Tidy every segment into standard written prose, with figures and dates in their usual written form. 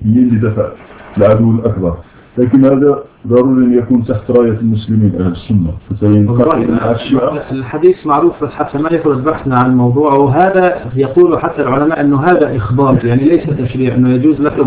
لدفع العدو الأكبر، لكن هذا ضروري أن يكون تحت راية المسلمين أهل السنة. الحديث معروف، بس حتى ما يفرض بحثنا عن الموضوع، وهذا يقول حتى العلماء أنه هذا إخبار، يعني ليس تشريع، أنه يجوز لكم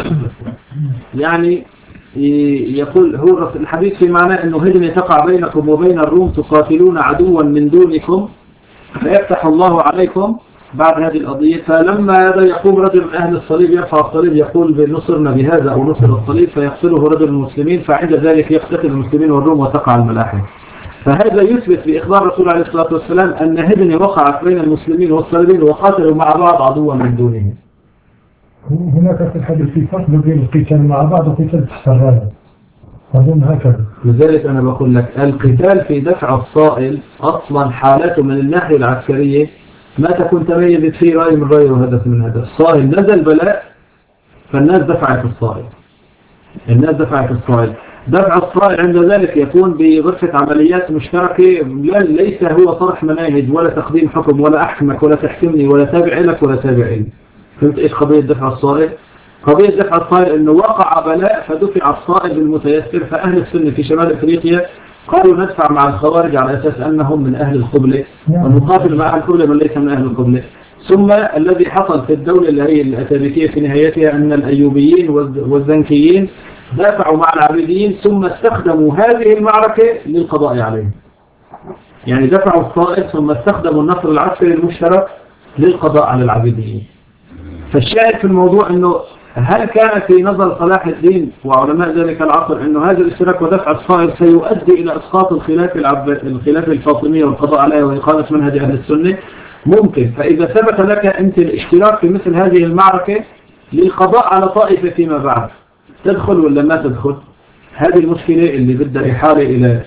يعني يقول هو الحديث في معنى أنه هدنة تقع بينكم وبين الروم تقاتلون عدوا من دونكم فيفتح الله عليكم بعد هذه القضية. فلما يقوم رجل من أهل الصليب يرفع الصليب يقول بنصرنا بهذا أو نصر الصليب، فيقتله رجل المسلمين، فعند ذلك يقتتل المسلمين والروم وتقع الملاحم. فهذا يثبت بإخبار الرسول عليه الصلاة والسلام أن هدنة وقعت بين المسلمين والصليبين وقاتلوا مع بعض عدوا من دونهم. هناك في الحديث في فصل بين القتال مع بعض وقتال تحت الراية، أظن هكذا. لذلك أنا بقول لك القتال في دفع الصائل أصلا حالته من الناحية العسكرية ما تكون تميزت فيه رأي من رأي وهدف من هدف. الصائل نزل بلاء فالناس دفعت الصائل، الناس دفعت الصائل. دفع الصائل عند ذلك يكون بغرفة عمليات مشتركة، ليس هو طرح مناهج ولا تقديم حكم ولا أحكمك ولا تحكمني ولا تابع لك ولا تابع لي. فهمت إيش قضية دفع الصائل؟ قضية دفع الصائل أنه وقع بلاء فدفع الصائل بالمتيسر. فأهل السنة في شمال أفريقيا قالوا ندفع مع الخوارج على أساس أنهم من أهل القبلة ونقاتل مع أهل القبلة من ليس من أهل القبلة. ثم الذي حصل في الدولة اللي هي الأتابكية في نهايتها أن الأيوبيين والزنكيين دافعوا مع العبيديين ثم استخدموا هذه المعركة للقضاء عليهم. يعني دفعوا الصائل ثم استخدموا النصر العسكري المشترك للقضاء على العبيديين. فالشاهد في الموضوع أنه هل كان في نظر صلاح الدين وعلماء ذلك العصر أنه هذا الاشتراك ودفع الصائل سيؤدي إلى إسقاط الخلافة الفاطمية والقضاء عليها وإقامة منهج أهل السنة؟ ممكن. فإذا ثبت لك أنت الاشتراك في مثل هذه المعركة للقضاء على طائفة فيما بعد، تدخل ولا ما تدخل؟ هذه المشكلة اللي بدها إحالة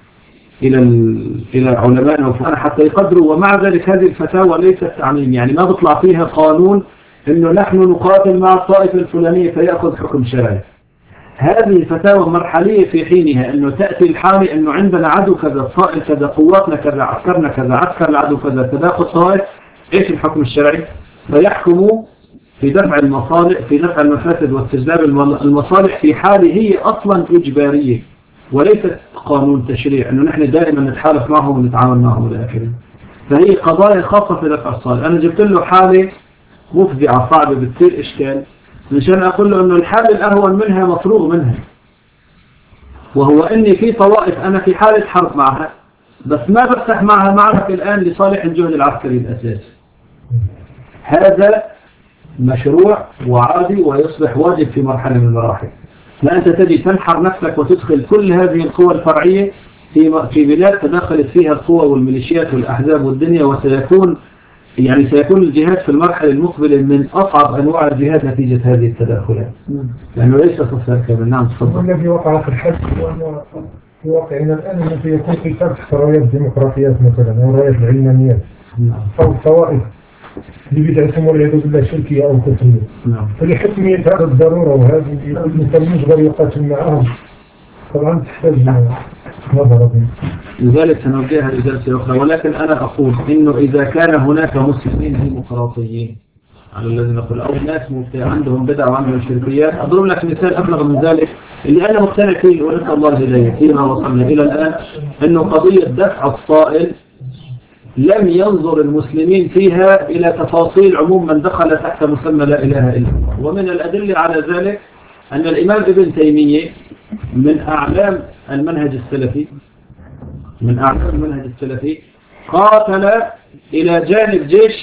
إلى علمائنا وفقهاء حتى يقدروا. ومع ذلك هذه الفتاوى ليست تعميم، يعني ما بيطلع فيها قانون إنه نحن نقاتل مع الطائفة الفلانية فيأخذ حكم شرعي. هذه فتاوى مرحلية في حينها، إنه تأتي الحالة إنه عندنا عدو كذا، الصائل كذا، قواتنا كذا، عسكرنا كذا، عسكر العدو كذا، تداخل طائف، إيش الحكم الشرعي؟ فيحكموا في دفع المصالح، في دفع المفاسد واستجلاب المصالح في حالة هي أصلا إجبارية وليست قانون تشريع، إنه نحن دائما نتحالف معهم ونتعامل معهم إلى آخره. فهي قضايا خاصة في دفع الصائل. أنا جبت له حالة مفزعة صعبة بتصير إشكال مشان أقول له أنه الحالة الأهون منها مفروغ منها، وهو أني في طوائف أنا في حالة حرب معها بس ما بفتح معها معركة الآن لصالح الجهد العسكري الأساسي. هذا مشروع وعادي ويصبح واجب في مرحلة من المراحل. لا أنت تجي تنحر نفسك وتدخل كل هذه القوى الفرعية في بلاد تدخلت فيها القوى والميليشيات والأحزاب والدنيا، وسيكون سيكون الجهاد في المرحلة المقبلة من أصعب أنواع الجهاد نتيجة هذه التداخلات، لأنه ليس تصير كامل. نعم تفضل. والذي وقع في الحج في واقعنا الآن أنه سيكون قتال تحت رايات الديمقراطيات مثلا أو رايات العلمانيات أو الطوائف لبدعتهم والعياذ بالله شركية أو كفرية. فلحكمية هذا الضرورة وهذه المسلمين يقدر يقاتل معهم طبعا تحتاج نظرة. لذلك سنوجهها لجلسة أخرى، ولكن أنا أقول إنه إذا كان هناك مسلمين ديمقراطيين على الذين نقول أو ناس عندهم بدع وعندهم شركيات، أضرب لك مثال أبلغ من ذلك اللي أنا مقتنع فيه ونسأل الله الهداية فيما وصلنا إلى الآن، إنه قضية دفع الصائل لم ينظر المسلمين فيها إلى تفاصيل عموم من دخل تحت مسمى لا إله إلا الله. ومن الأدلة على ذلك أن الإمام ابن تيمية من أعلام المنهج السلفي قاتل إلى جانب جيش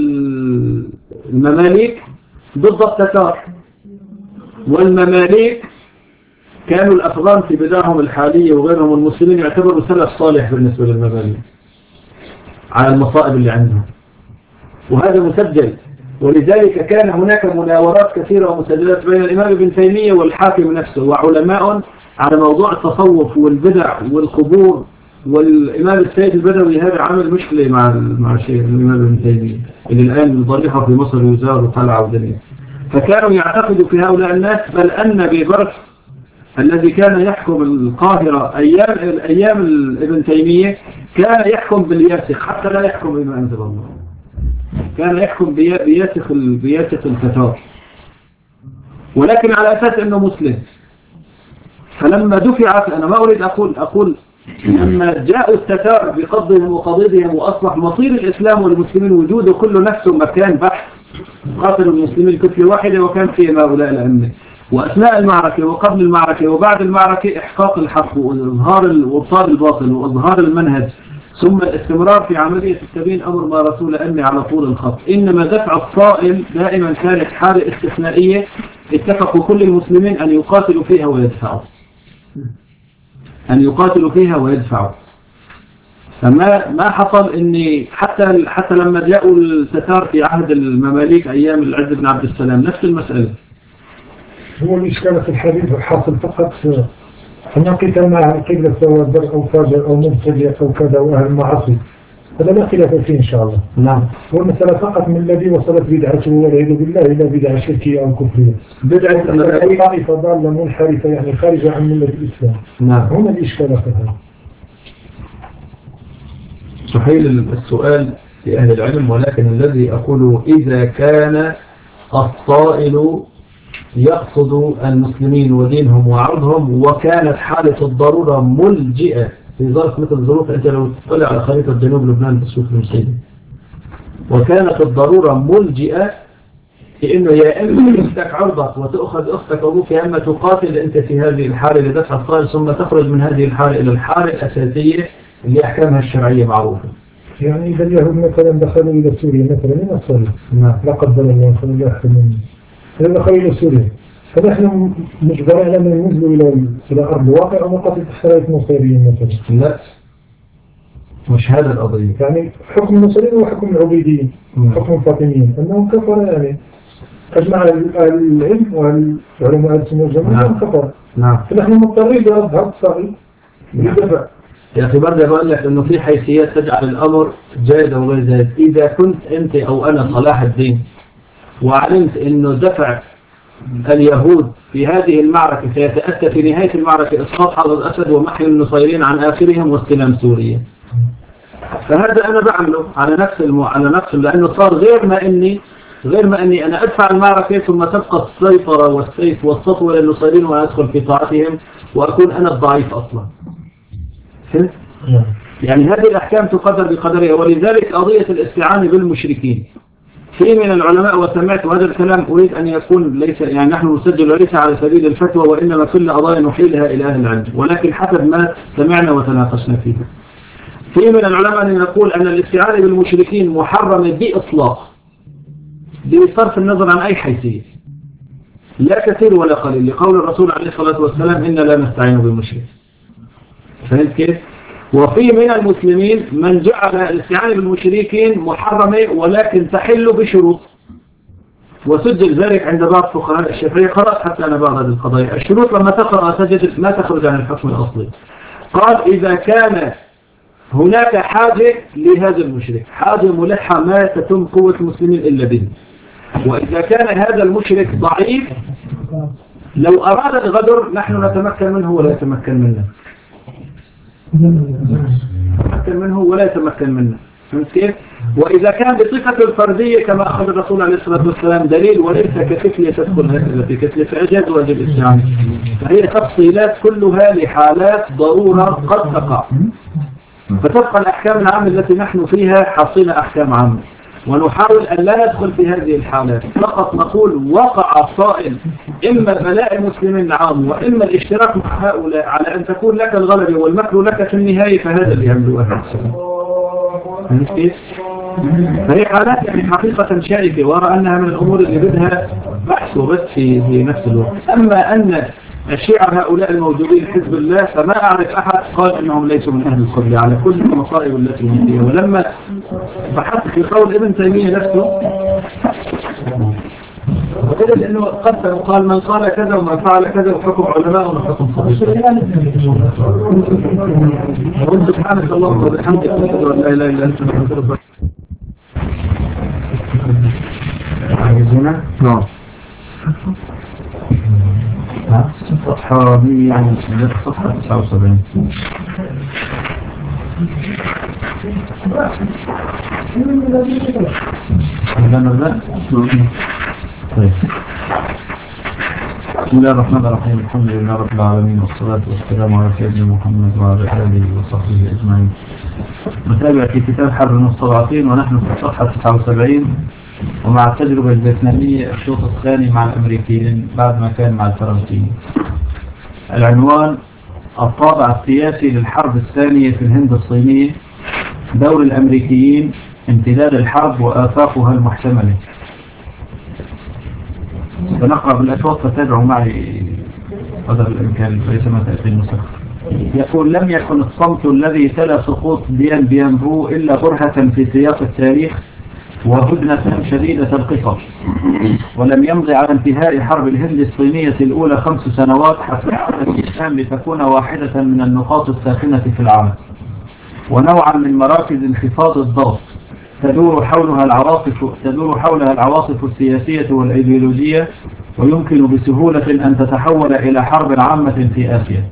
المماليك ضد التتار، والمماليك كانوا الأفغان في بدايتهم الحالية وغيرهم المسلمين يعتبروا سلف صالح بالنسبة للمماليك على المصائب اللي عندهم، وهذا مسجل. ولذلك كان هناك مناورات كثيرة ومسجلات بين الإمام ابن تيمية والحاكم نفسه وعلماء على موضوع التصوف والبدع والقبور. والإمام السيد البدوي هذا عمل مشكلة مع الشيخ الإمام ابن تيمية اللي الآن ضريحة في مصر وزار وطلع ودنيا. فكانوا يعتقدوا في هؤلاء الناس بل أن ببرس الذي كان يحكم القاهرة أيام ابن تيمية كان يحكم بالياسخ حتى لا يحكم بما أنزل الله، كان يحكم بياسخ التتار. ولكن على أساس أنه مسلم. فلما دفعت، أنا ما أريد أقول لما جاءوا التتار بقبضهم وقضيضهم وأصبح مصير الإسلام والمسلمين وجوده كله نفسه مكان بحث، قاتلوا المسلمين كتلة واحدة وكان فيهم هؤلاء الأئمة، وأثناء المعركة وقبل المعركة وبعد المعركة إحقاق الحق وإظهار وإبطال الباطل وإظهار المنهج، ثم الاستمرار في عملية التبيين أمر ما رسول أمي على طول الخط. إنما دفع الصائل دائما كانت حالة استثنائية اتفقوا كل المسلمين أن يقاتلوا فيها ويدفعوا، أن يقاتلوا فيها ويدفعوا. فما حصل إني حتى لما جاءوا التتار في عهد المماليك أيام العز بن عبد السلام نفس المسألة. هو الإشكال في الحديث حاصل فقط أن قتال مع قلة سواء در أو فاجر أو مبتدع أو كذا وأهل المعاصي، هذا لا خلاف فيه إن شاء الله. نعم. هو المسألة فقط من الذي وصلت بدعته والعياذ بالله إلى بدعة شركية أو كفرية. بدعة طائفة ضالة منحرفة يعني خارجة عن ملة الإسلام. نعم. هنا الإشكال في هذا. صحيح السؤال لأهل العلم، ولكن الذي أقوله إذا كان الصائل يقصد المسلمين ودينهم وعرضهم وكانت حالة الضرورة ملجئة في ظرف مثل ظروف، أنت لو تطلع على خريطة جنوب لبنان بتشوف المسلمين، وكانت الضرورة ملجئة لأنه يا إما تفتك عرضك وتأخذ أختك وأبوك، يا إما تقاتل أنت في هذه الحالة لدفع الصائل ثم تخرج من هذه الحالة إلى الحالة الأساسية اللي أحكامها الشرعية معروفة. يعني إذا اليهود مثلا دخلوا إلى سوريا مثلا من الصليب لا قدر الله فلا يحكم إذا دخلوا إلى سوريا فنحن مجبرين على أن ننزلوا إلى أرض الواقع ونقاتل تحت راية النصيريين مثلا. لا مش هذا القضية. يعني حكم النصيريين وحكم العبيديين حكم الفاطميين أنهم كفر، يعني أجمع العلم والعلماء السنة والجماعة كفر. نعم. فنحن مضطرين لرد هذا الصغير للدفع. يا أخي برضه بقول لك إنه في حيثيات تجعل الأمر جيد أو غير جيد. إذا كنت أنت أو أنا صلاح الدين وعلمت إنه دفع اليهود في هذه المعركة سيتأتى في نهاية المعركة إسقاط حافظ الأسد ومحي النصيرين عن آخرهم واستلام سوريا، فهذا أنا بعمله على نفس لأنه صار غير ما إني أنا أدفع المعركة ثم تبقى السيطرة والسيف والسطوة للنصيرين وأدخل في طاعتهم وأكون أنا الضعيف أصلا. يعني هذه الأحكام تقدر بقدرها. ولذلك قضية الاستعانة بالمشركين في من العلماء، وسمعت هذا الكلام أريد أن يكون ليس يعني نحن نسجل ليس على سبيل الفتوى وإنما كل قضايا نحيلها إلى أهل العلم، ولكن حسب ما سمعنا وتناقشنا فيه. في من العلماء أن يقول أن الاستعانة بالمشركين محرمة بإطلاق بصرف النظر عن أي حيثية، لا كثير ولا قليل، لقول الرسول عليه الصلاة والسلام إن لا نستعين بالمشرك. فهمت كيف؟ وفي من المسلمين من جعل الاستعانة بالمشركين محرمة ولكن تحل بشروط، وسجل ذلك عند بعض فقهاء الشافعية. قرأت حتى أنا بعض هذه القضايا. الشروط لما تقرأ تجد ما تخرج عن الحكم الأصلي. قال إذا كان هناك حاجة لهذا المشرك، حاجة ملحة ما تتم قوة المسلمين إلا به، وإذا كان هذا المشرك ضعيف لو أراد الغدر نحن نتمكن منه ولا يتمكن منا، فهمت كيف؟ وإذا كان بصفة الفردية كما أخذ الرسول عليه الصلاة والسلام دليل وليس ككفلة تدخل هكذا في كفلة فأجاز واجب الاستعانة. فهي تفصيلات كلها لحالات ضرورة قد تقع، فتبقى الأحكام العامة التي نحن فيها حصيلة أحكام عامة، ونحاول أن لا ندخل في هذه الحالات، فقط نقول وقع صائل إما بلاء المسلمين عام وإما الاشتراك مع هؤلاء على أن تكون لك الغلبة والمكر لك في النهاية، فهذا اللي يعملوا أهل السنة. فهي حالات يعني حقيقة شائكة، وأرى أنها من الأمور اللي بدها بحث وبث في نفس الوقت. أما أن الشيعة هؤلاء الموجودين حزب الله فما أعرف أحد قال أنهم ليسوا من أهل القبلة على كل المصائب التي هم فيها. ولما بحثت في قول ابن تيمية نفسه وجدت أنه قسم وقال من قال كذا ومن فعل كذا وحكم علماء وحكم صحيح. وقل سبحانك اللهم وبحمدك أشهد أن لا إله إلا أنت نستغفرك. عايزينها؟ نعم. صفحة 100 صفحة 79. عندنا لا؟ طيب. بسم الله الرحمن الرحيم. الحمد لله رب العالمين، والصلاة والسلام على سيدنا محمد وعلى آله وصحبه أجمعين. نتابع في كتاب حرب المستضعفين ونحن في الصفحة 79 ومع التجربة الفيتنامية الشوط الثاني مع الأمريكيين بعد ما كان مع الفرنسيين. العنوان: الطابع السياسي للحرب الثانية في الهند الصينية، دور الأمريكيين، امتداد الحرب وآفاقها المحتملة. سنقرأ بالأشواط فتابعوا معي قدر الإمكان ليس ما تأتي النسخ. يقول: لم يكن الصمت الذي تلا سقوط ديان بيان بو إلا برهة في سياق التاريخ وهدنة شديدة القصص، ولم يمضي على انتهاء حرب الهند الصينية الأولى 5 سنوات حتى عادت الشام لتكون واحدة من النقاط الساخنة في العالم ونوعا من مراكز انخفاض الضغط تدور حولها العواصف السياسية والأيديولوجية، ويمكن بسهولة أن تتحول إلى حرب عامة في آسيا.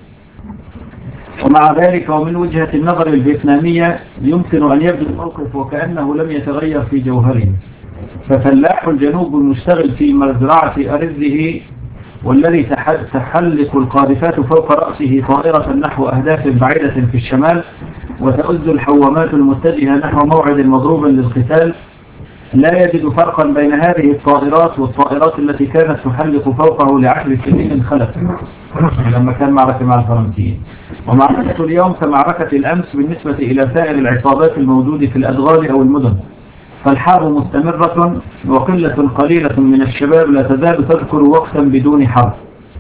ومع ذلك ومن وجهة النظر الفيتنامية يمكن أن يبدو الموقف وكأنه لم يتغير في جوهره، ففلاح الجنوب المشتغل في مزرعة أرزه والذي تحلق القاذفات فوق رأسه طائرة نحو أهداف بعيدة في الشمال وتؤز الحوامات المتجهة نحو موعد مضروب للقتال لا يجد فرقا بين هذه الطائرات والطائرات التي كانت تحلق فوقه ل10 سنين خلت لما كان معركة مع الفرنسيين. ومعركة اليوم كمعركة الأمس بالنسبة إلى سائر العصابات الموجودة في الأدغال أو المدن، فالحرب مستمرة وقلة قليلة من الشباب لا تزال تذكر وقتا بدون حرب.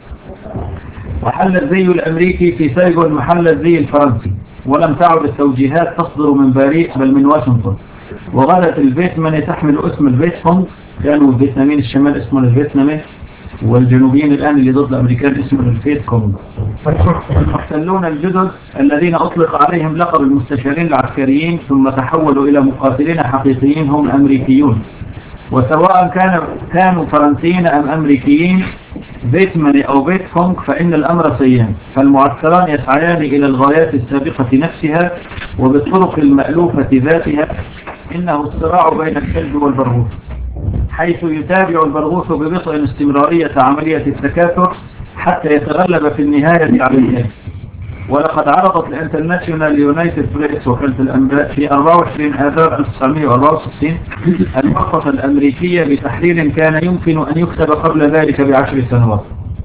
وحل الزي الأمريكي في سايغون محل الزي الفرنسي، ولم تعد التوجيهات تصدر من باريس بل من واشنطن. وغادت الفيتنام تحمل اسم الفيتكونغ، كانوا الفيتناميين الشمال اسمه الفيتنامي، والجنوبيين الآن اللي ضد الأمريكان اسمه الفيتكونغ. المحتلون الجدد الذين أطلق عليهم لقب المستشارين العسكريين ثم تحولوا إلى مقاتلين حقيقيين هم الأمريكيون، وسواء كانوا فرنسيين أم أمريكيين، فيتماني أو فيتكونغ، فإن الأمر سيان، فالمعسكران يسعيان إلى الغايات السابقة نفسها وبالطرق المألوفة ذاتها. إنه الصراع بين الكلب والبرغوث، حيث يتابع البرغوث ببطء استمرارية عملية التكاثر حتى يتغلب في النهاية على الكلب. ولقد عرضت الانترناشونال يونايتد بريس وكالة الأنباء في 24 آذار 1964 المخطط الأمريكية بتحليل كان يمكن أن يكتب قبل ذلك ب10 سنوات.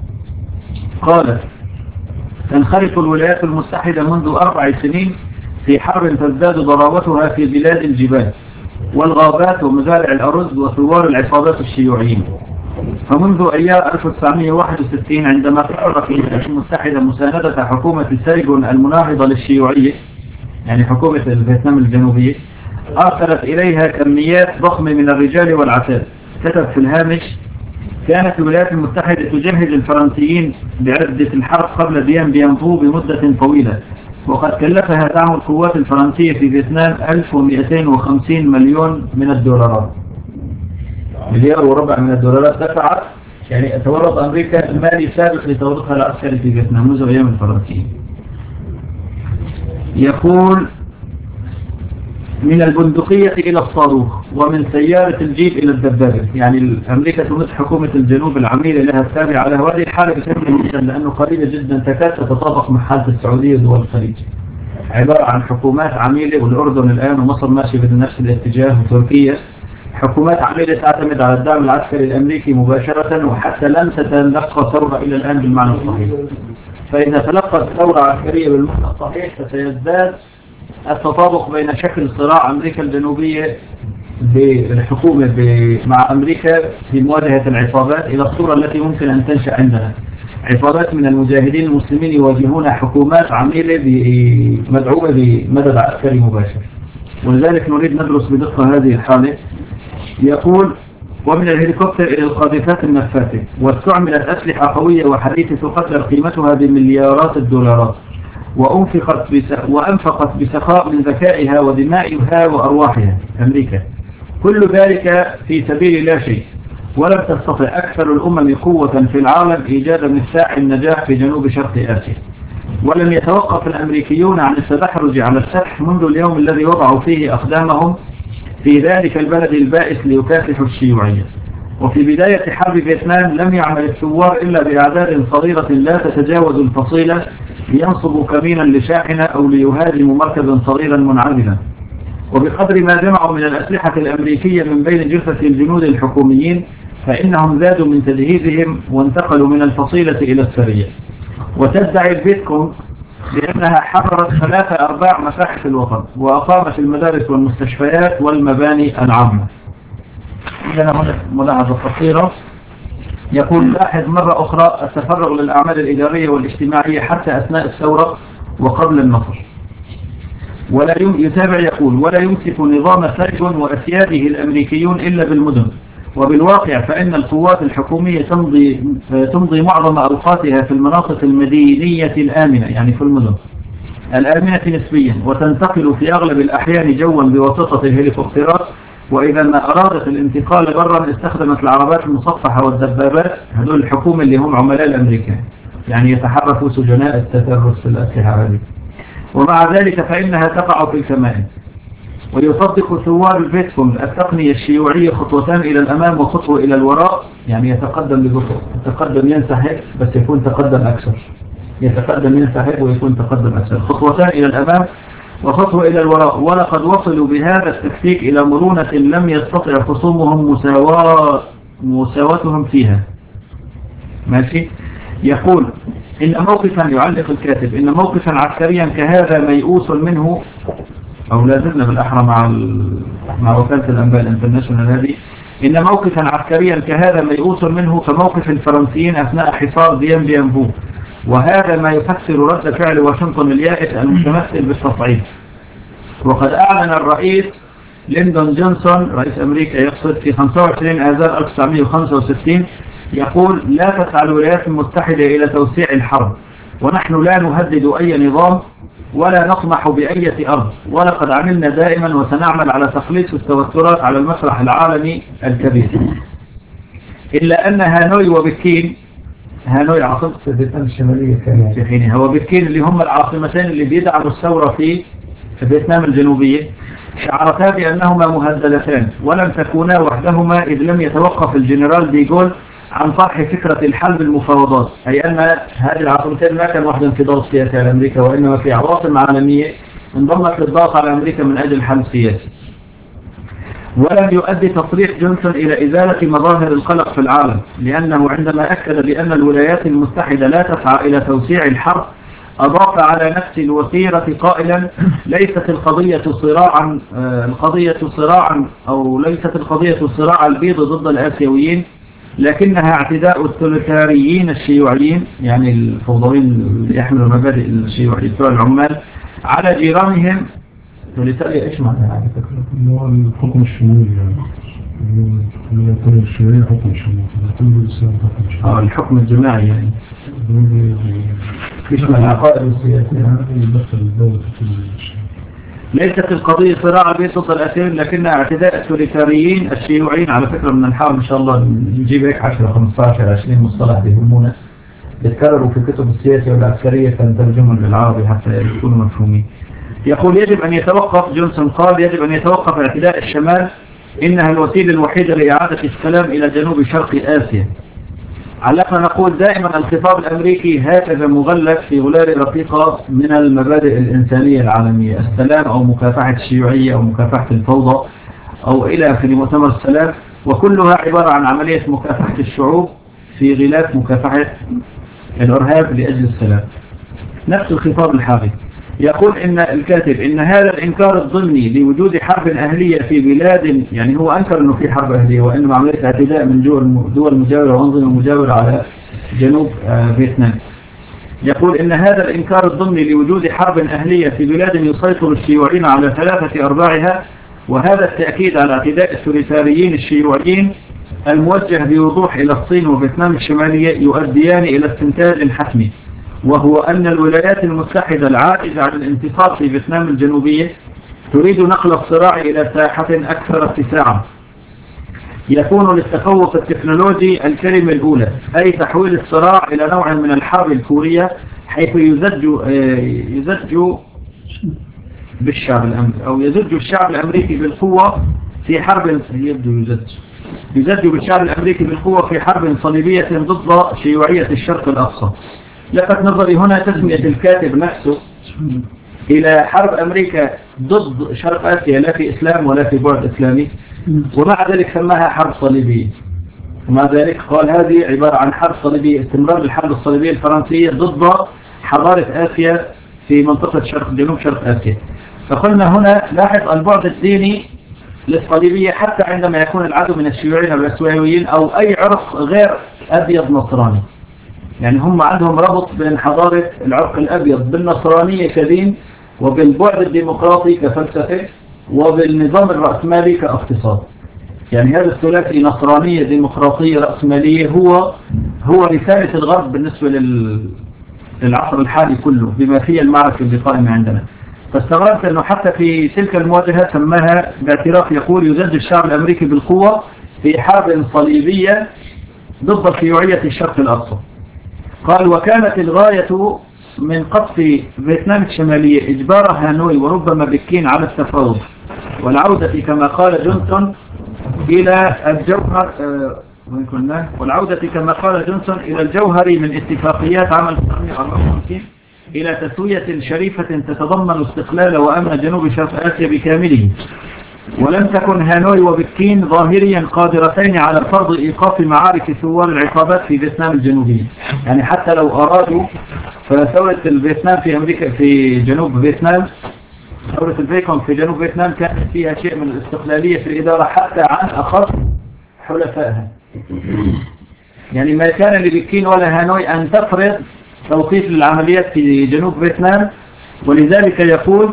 قالت: تنخرط الولايات المتحدة منذ 4 سنين في حرب تزداد ضراوتها في بلاد الجبال والغابات ومزارع الأرز وثوار العصابات الشيوعيين. فمنذ أيار 1961 عندما قررت الولايات المتحدة مساندة حكومة سايغون المناهضة للشيوعية، يعني حكومة الفيتنام الجنوبية، أرسلت إليها كميات ضخمة من الرجال والعتاد. كتب في الهامش: كانت الولايات المتحدة تجهز الفرنسيين بعدة الحرب قبل ديان بيان بو بمدة طويلة، وقد كلفها دعم القوات الفرنسية في فيتنام 1250 مليون من الدولارات، 1.25 مليار من الدولارات دفعت، يعني تورط أمريكا المالي سابق لتورطها العسكري في فيتنام منذ أيام الفرنسيين. يقول: من البندقية إلى الصاروخ ومن سيارة الجيب إلى الدبابة. يعني أمريكا تمد حكومة الجنوب العميلة لها التابعة على هذه الحالة بشكل جدا، لأنه قليلة جدا تكاد تتطابق مع حالة السعودية ودول الخليج. عبارة عن حكومات عميلة، والأردن الآن ومصر ماشية بنفس الاتجاه، وتركيا حكومات عميلة تعتمد على الدعم العسكري الأمريكي مباشرة، وحتى لم تتلقى ثورة إلى الآن بالمعنى الصحيح. فإذا تلقت ثورة عسكرية بالمعنى الصحيح فسيزداد التطابق بين شكل صراع أمريكا الجنوبية بالحكومة مع أمريكا في مواجهة العصابات إلى الصورة التي ممكن أن تنشأ عندنا. عصابات من المجاهدين المسلمين يواجهون حكومات عميلة مدعومة بمدد عسكري مباشر، ولذلك نريد ندرس بدقة هذه الحالة. يقول: ومن الهليكوبتر إلى القاذفات النفاثة، واستعملت أسلحة قوية وحديثة تقدر قيمتها بمليارات الدولارات، وأنفقت بسخاء من ذكائها ودمائها وأرواحها أمريكا، كل ذلك في سبيل لا شيء. ولم تستطع أكثر الأمم قوة في العالم إيجاد مفتاح النجاح في جنوب شرق آسيا. ولم يتوقف الأمريكيون عن التدحرج على السفح منذ اليوم الذي وضعوا فيه أقدامهم في ذلك البلد البائس ليكافحوا الشيوعية. وفي بداية حرب فيتنام لم يعمل الثوار إلا بأعداد صغيرة لا تتجاوز الفصيلة لينصبوا كمينا لشاحنة أو ليهاجموا مركزا صغيرا منعزلا. وبقدر ما جمعوا من الأسلحة الأمريكية من بين جثث الجنود الحكوميين فإنهم زادوا من تجهيزهم وانتقلوا من الفصيلة إلى السرية. وتدعي الفيتكونغ بأنها حررت 3/4 مساحة الوطن وأقامت المدارس والمستشفيات والمباني العامة. عندنا هنا ملاحظة قصيرة. يقول لاحظ مرة أخرى التفرغ للأعمال الإدارية والاجتماعية حتى أثناء الثورة وقبل النصر. ولا يتابع يقول ولا يمسك نظام سايغون وأسياده الأمريكيون إلا بالمدن. وبالواقع فإن القوات الحكومية تمضي معظم أوقاتها في المناطق المدينية الآمنة، يعني في المدن الآمنة نسبيا، وتنتقل في أغلب الأحيان جوا بواسطة الهليكوبترات، وإذا ما أرادت الانتقال برا استخدمت العربات المصفحة والدبابات. هذول الحكومة اللي هم عملاء الأمريكان، يعني يتحركوا سجناء التترس في الأسلحة هذه. ومع ذلك فإنها تقع في الكمائن. ويطبق ثوار الفيتكونغ التقنية الشيوعية خطوتان إلى الأمام وخطوة إلى الوراء، يعني يتقدم ببطء، يتقدم ينسحب بس يكون تقدم أكثر، يتقدم ينسحب ويكون تقدم أكثر، خطوتان إلى الأمام وخطوة إلى الوراء. ولقد وصلوا بهذا التكتيك إلى مرونة لم يستطع خصومهم مساواتهم فيها. ماشي. يقول إن موقفا، يعلق الكاتب، إن موقفا عسكريا كهذا ميؤوس منه، أو لا زلنا بالأحرى مع وكالة الأنباء الانترناشونال هذه، إن موقفا عسكريا كهذا ميؤوس منه كموقف الفرنسيين أثناء حصار ديان بيان بو. وهذا ما يفسر رد فعل واشنطن اليائس المتمثل بالتصعيد. وقد أعلن الرئيس ليندون جونسون رئيس أمريكا يقصد في 25 آذار 1965 يقول لا تسعى الولايات المتحدة إلى توسيع الحرب، ونحن لا نهدد أي نظام ولا نطمح بأية أرض، ولقد عملنا دائما وسنعمل على تخليص التوترات على المسرح العالمي الكبير. إلا أن هانوي وبكين، هانوي عاصمة فيتنام الشمالية في حينها، وبكين اللي هم العاصمتين اللي بيدعموا الثورة في فيتنام الجنوبية، شعرتا بأنهما مهددتان ولم تكونا وحدهما إذ لم يتوقف الجنرال ديغول عن طرح فكرة الحل بالمفاوضات، أي أن هذه العاصمتين ما كان وحدا في ضغط سياسي على أمريكا، وإنما في عواصم عالمية انضمت للضغط على أمريكا من أجل حل سياسي. ولم يؤدي تصريح جونسون إلى إزالة مظاهر القلق في العالم، لأنه عندما أكد بأن الولايات المتحدة لا تسعى إلى توسيع الحرب أضاف على نفس الوتيرة قائلا ليست القضية صراع البيض ضد الآسيويين، لكنها اعتداء التوتاليتاريين الشيوعيين، يعني الفوضويين اللي يحملوا مبادئ الشيوعية بتوع العمال على جيرانهم. توليتاريا ايش معناها؟ اللي هو الحكم الشمولي، يعني الولايات الشيوعية حكم شمولي، الحكم الجماعي، يعني يشمل العقائد السياسية. ليست القضية صراع البيض ضد الآسيويين، لكنها اعتداء التوتاليتاريين الشيوعيين. على فكرة من الحاول إن شاء الله نجيب هيك 10 15 20 مصطلح بيهمونا يتكرروا في الكتب السياسية والعسكرية فنترجمهم للعربي حتى يكونوا مفهومين. يقول يجب أن يتوقف، جونسون قال يجب أن يتوقف اعتداء الشمال، إنها الوسيلة الوحيدة لإعادة السلام إلى جنوب شرق آسيا. علقنا نقول دائما الخطاب الأمريكي هكذا مغلف في غلال رقيقة من المبادئ الإنسانية العالمية، السلام أو مكافحة الشيوعية أو مكافحة الفوضى أو إلى في مؤتمر السلام، وكلها عبارة عن عملية مكافحة الشعوب في غلاف مكافحة الإرهاب لأجل السلام. نفس الخطاب الحالي. يقول إن الكاتب إن هذا الإنكار الضمني لوجود حرب أهلية في بلاد، يعني هو أنكر أنه في حرب أهلية وإنما عملية اعتداء من دول مجاورة وأنظمة مجاورة على جنوب فيتنام. يقول إن هذا الإنكار الضمني لوجود حرب أهلية في بلاد يسيطر الشيوعيين على 3/4، وهذا التأكيد على اعتداء التوتاليتاريين الشيوعيين الموجه بوضوح إلى الصين وفيتنام الشمالية يؤديان إلى استنتاج حتمي، وهو أن الولايات المتحدة العاجزة عن الانتصار في فيتنام الجنوبية تريد نقل الصراع إلى ساحة أكثر اتساعا يكون للتفوق التكنولوجي الكلمة الأولى، أي تحويل الصراع إلى نوع من الحرب الكورية، حيث يزج بالشعب الأمريكي أو يزج الشعب الأمريكي بالقوة في حرب يبدو يزج يزج بالشعب الأمريكي بالقوة في حرب صليبية ضد شيوعية الشرق الأقصى. لفت نظري هنا تسمية الكاتب نفسه إلى حرب أمريكا ضد شرق آسيا، لا في إسلام ولا في بعد إسلامي، ومع ذلك سماها حرب صليبية. ومع ذلك قال هذه عبارة عن حرب صليبية، استمرار الحرب الصليبية الفرنسية ضد حضارة آسيا في منطقة جنوب شرق آسيا. فقلنا هنا لاحظ البعد الديني للصليبية حتى عندما يكون العدو من الشيوعيين أو الأسويين أو أي عرق غير أبيض نصراني. يعني هم عندهم ربط بين حضارة العرق الأبيض بالنصرانية كدين، وبالبعد الديمقراطي كفلسفة، وبالنظام الرأسمالي كاقتصاد. يعني هذا الثلاثي نصرانية ديمقراطية رأسمالية هو رسالة الغرب بالنسبة للعصر الحالي كله، بما فيه المعركة اللي قائمة عندنا. فاستغربت أنه حتى في تلك المواجهة سماها باعتراف، يقول يزج الشعب الأمريكي بالقوة في حرب صليبية ضد شيوعية الشرق الأقصى. قال وكانت الغاية من قصف فيتنام الشمالية إجبار هانوي وربما بكين على التفاوض والعودة كما قال جونسون إلى الجوهر والعودة كما قال جونسون إلى الجوهر من اتفاقيات عام 1954 إلى تسوية شريفة تتضمن استقلال وأمن جنوب شرق آسيا بكامله. ولم تكن هانوي وبكين ظاهريا قادرتين على فرض إيقاف معارك ثوار العصابات في فيتنام الجنوبية. يعني حتى لو أرادوا، فثورة الفيتنام في أمريكا في جنوب فيتنام، ثورة الفيكونغ في جنوب فيتنام كانت فيها شيء من الاستقلالية في الإدارة حتى عن أخص حلفائها. يعني ما كان لبكين ولا هانوي أن تفرض توقيف للعمليات في جنوب فيتنام. ولذلك يقول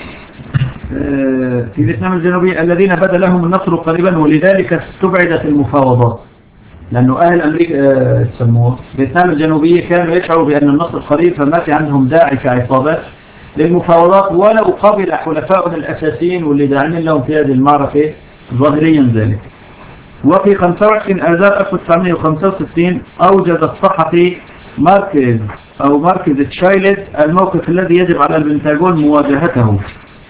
في فيتنام الجنوبية الذين بدا لهم النصر قريبا ولذلك استبعدت المفاوضات، لأنه أهل أمريكا تسموه فيتنام الجنوبية كانوا يشعروا بأن النصر قريب، فما في عندهم داعي كعصابات للمفاوضات ولو قبل حلفائهم الأساسيين واللي داعمين لهم في هذه المعركة ظاهريا ذلك. وفي 25 آذار 1965 أوجد الصحفي ماركيز تشايلد الموقف الذي يجب على البنتاغون مواجهته.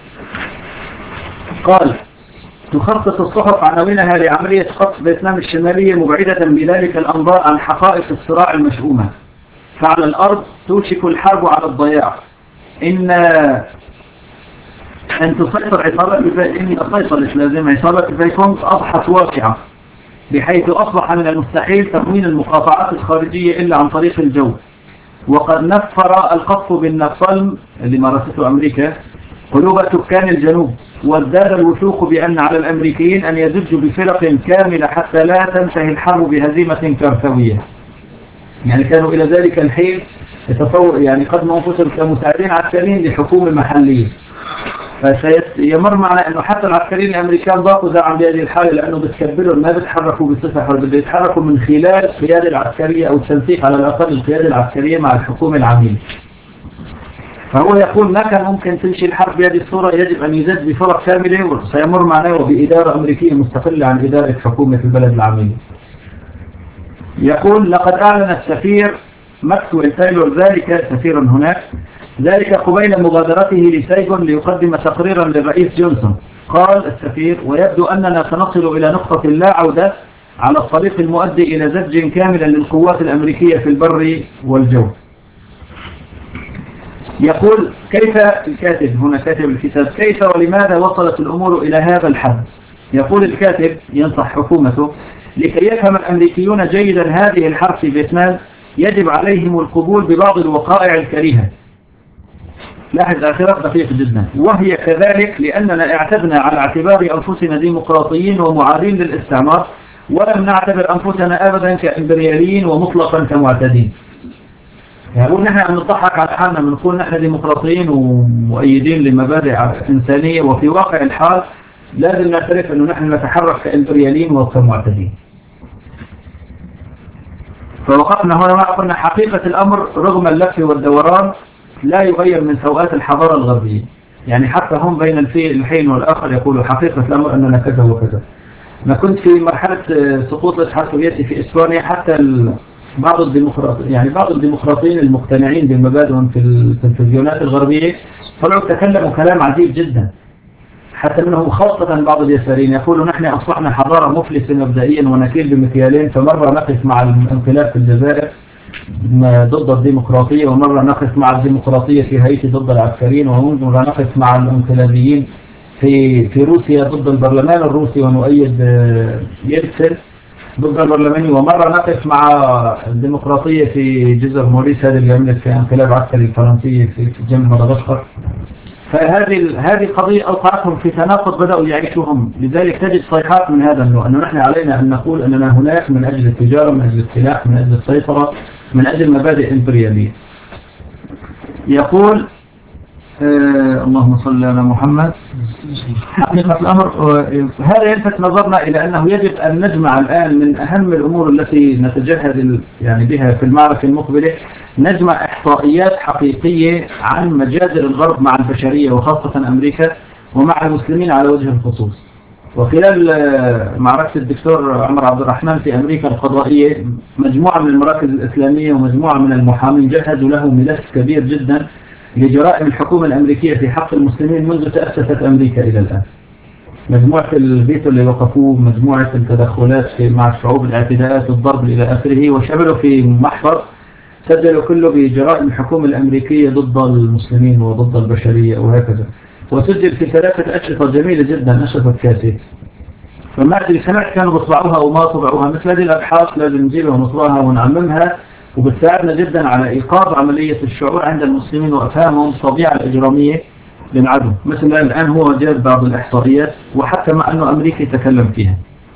قال تخصص الصحف عناوينها لعملية قصف فيتنام الشمالية مبعدة بذلك الأنظار عن حقائق الصراع المشؤومة. فعلى الأرض توشك الحرب على الضياع. أن تسيطر عصابة الفيكونغ أضحت واقعة، بحيث أصبح من المستحيل تكوين المقاطعات الخارجية إلا عن طريق الجو. وقد نفر القصف بالنابالم اللي مارسته أمريكا قلوب سكان الجنوب، وازداد الوثوق بأن على الأمريكيين أن يزجوا بفرق كاملة حتى لا تنتهي الحرب بهزيمة كارثوية. يعني كانوا إلى ذلك الحين يعني قدموا أنفسهم كمساعدين عسكريين لحكومة محلية. فسيمر معنا أنه حتى العسكريين الأمريكان ضاقوا ذا عن بهذه الحالة، لأنه بتكبروا ما بيتحركوا بصفة حرب، بيتحركوا من خلال القيادة العسكرية أو التنسيق على الأقل القيادة العسكرية مع الحكومة العميلة. فهو يقول ما كان ممكن تمشي الحرب بهذه الصورة، يجب أن يزج بفرق كاملة، وسيمر معنا بإدارة أمريكية مستقلة عن إدارة حكومة البلد العميلة. يقول لقد أعلن السفير ماكسويل تايلور ذلك سفيرا هناك ذلك قبيل مغادرته لسايغون ليقدم تقريرا للرئيس جونسون. قال السفير ويبدو أننا سنصل إلى نقطة لا عودة على الطريق المؤدي إلى زج كاملا للقوات الأمريكية في البر والجو. يقول كيف الكاتب هنا كاتب الكتاب كيف ولماذا وصلت الأمور إلى هذا الحد؟ يقول الكاتب ينصح حكومته لكي يفهم الأمريكيون جيدا هذه الحرب في فيتنام يجب عليهم القبول ببعض الوقائع الكريهة. لاحظ آخرة دقيق جدا، وهي كذلك لأننا اعتدنا على اعتبار أنفسنا ديمقراطيين ومعادين للاستعمار، ولم نعتبر أنفسنا أبدا كإمبرياليين ومطلقا كمعتدين. يقول نحن نضحك على حالنا، بنقول نحن ديمقراطيين ومؤيدين لمبادئ إنسانية، وفي واقع الحال لازم نعترف أنه نحن نتحرك كإمبرياليين وكمعتدين. فوقفنا هنا ما قلنا حقيقة الأمر رغم اللف والدوران لا يغير من سوءات الحضارة الغربية. يعني حتى هم بين الحين والآخر يقولوا حقيقة الأمر أننا كذا وكذا. ما كنت في مرحلة سقوط الاتحاد السوفيتي في إسبانيا حتى بعض الديمقراطيين المقتنعين بمبادئهم في التلفزيونات الغربية طلعوا تكلموا كلام عجيب جدا. حتى منهم خاصة بعض اليساريين يقولوا نحن أصبحنا حضارة مفلسة مبدئيا ونكيل بمكيالين، فمرة نقف مع الانقلاب في الجزائر ضد الديمقراطية، ومرة نقف مع الديمقراطية في هايتي ضد العسكريين، ومرة نقف مع الانقلابيين في روسيا ضد البرلمان الروسي ونؤيد يلتسن ضد البرلماني، ومرة نقف مع الديمقراطية في جزر موريس هذه اللي عملت في انقلاب عسكري فرنسي في جنوب مدغشقر. فهذه قضية أوقعتهم في تناقض بدأوا يعيشوهم. لذلك تجد صيحات من هذا النوع، أنه نحن علينا أن نقول أننا هناك من أجل التجارة، من أجل السلاح، من أجل السيطرة، من أجل مبادئ إمبريالية. يقول اللهم صل على محمد. حقيقة الأمر هذا يلفت نظرنا إلى أنه يجب أن نجمع الآن من أهم الأمور التي نتجهز يعني بها في المعركة المقبلة، نجمع إحصائيات حقيقية عن مجازر الغرب مع البشرية وخاصة أمريكا ومع المسلمين على وجه الخصوص. وخلال معركة الدكتور عمر عبد الرحمن في أمريكا القضائية، مجموعة من المراكز الإسلامية ومجموعة من المحامين جهزوا له ملف كبير جدا لجرائم الحكومة الأمريكية في حق المسلمين منذ تأسست أمريكا إلى الآن. مجموعة الفيتو اللي وقفوه، مجموعة التدخلات مع الشعوب، الاعتداءات، الضرب إلى آخره، وشملوا في محفظ سجلوا كله بجرائم الحكومة الأمريكية ضد المسلمين وضد البشرية وهكذا. وسجل في 3 أشرطة جميلة جدا، أشرطة كاسيت. فما أدري سمعت كانوا بطبعوها أو ما طبعوها. مثل هذه الأبحاث لازم نجيبها ونطبعها ونعممها، وبتساعدنا جدا على إيقاظ عملية الشعور عند المسلمين وأفهامهم الطبيعة الإجرامية للعدو. مثل الآن هو جاب بعض الإحصائيات، وحتى مع أنه أمريكا يتكلم فيها.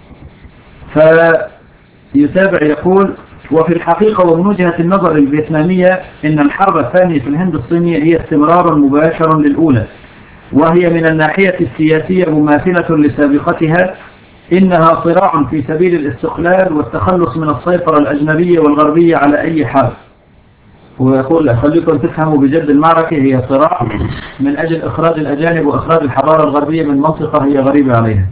فيتابع يقول: وفي الحقيقة ومن وجهة النظر الفيتنامية إن الحرب الثانية في الهند الصينية هي استمرار مباشر للأولى، وهي من الناحية السياسية مماثلة لسابقتها. إنها صراع في سبيل الاستقلال والتخلص من السيطرة الأجنبية والغربية على أي حال. ويقول خليكم تفهموا بجد المعركة هي صراع من أجل إخراج الأجانب وإخراج الحضارة الغربية من منطقة هي غريبة عليها.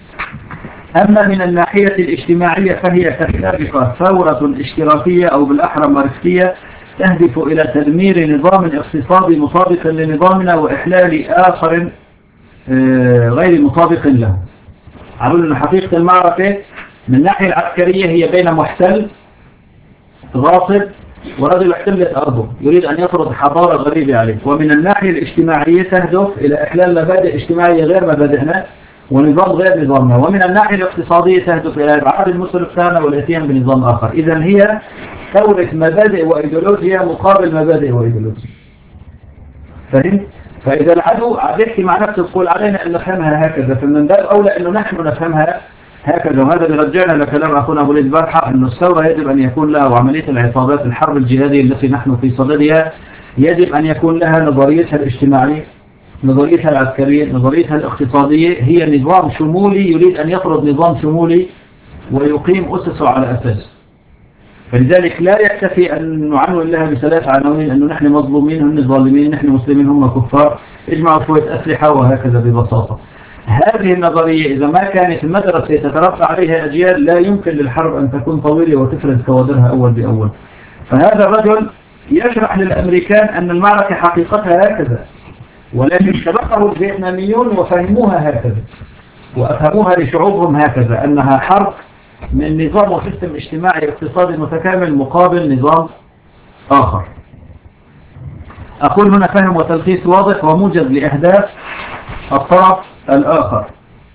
أما من الناحية الاجتماعية فهي كسابقة ثورة اشتراكية أو بالأحرى ماركسية تهدف إلى تدمير نظام اقتصادي مطابق لنظامنا وإحلال آخر غير مطابق له. عملوا أن حقيقة المعركة من الناحية العسكرية هي بين محتل غاصب ورجل احتلت أرضه يريد أن يفرض حضارة غريبة عليه. ومن الناحية الاجتماعية تهدف إلى إحلال مبادئ اجتماعية غير مبادئنا ونظام غير نظامنا. ومن الناحية الاقتصادية تهدف إلى إبعاد المسلم بتاعنا والاتيان بنظام آخر. إذن هي ثورة مبادئ وإيديولوجيا مقابل مبادئ وإيديولوجيا. فهمت؟ فإذا العدو بيحكي مع نفسه تقول علينا أن نفهمها هكذا، فمن باب أولى أنه نحن نفهمها هكذا. وهذا بيرجعنا لكلام أخونا أبو الوليد البارحة أن الثورة يجب أن يكون لها، وعملية العصابات الحرب الجهادية التي نحن في صددها يجب أن يكون لها نظريتها الاجتماعية، نظريتها العسكرية، نظريتها الاقتصادية. هي نظام شمولي يريد أن يفرض نظام شمولي ويقيم أسسه على أساس. فلذلك لا يكتفي أن نعنون لها ب3 عناوين، أنه نحن مظلومين هم ظالمين، نحن مسلمين هم كفار، اجمعوا شوية أسلحة وهكذا ببساطة. هذه النظرية إذا ما كانت المدرسة تتربى عليها أجيال لا يمكن للحرب أن تكون طويلة وتفرز كوادرها أول بأول. فهذا الرجل يشرح للأمريكان أن المعركة حقيقتها هكذا، ولكن سبقه الفيتناميون وفهموها هكذا وأفهموها لشعوبهم هكذا، أنها حرب من نظام وسيستم اجتماعي اقتصادي متكامل مقابل نظام آخر. أقول هنا فهم وتلخيص واضح وموجز لأهداف الطرف الآخر.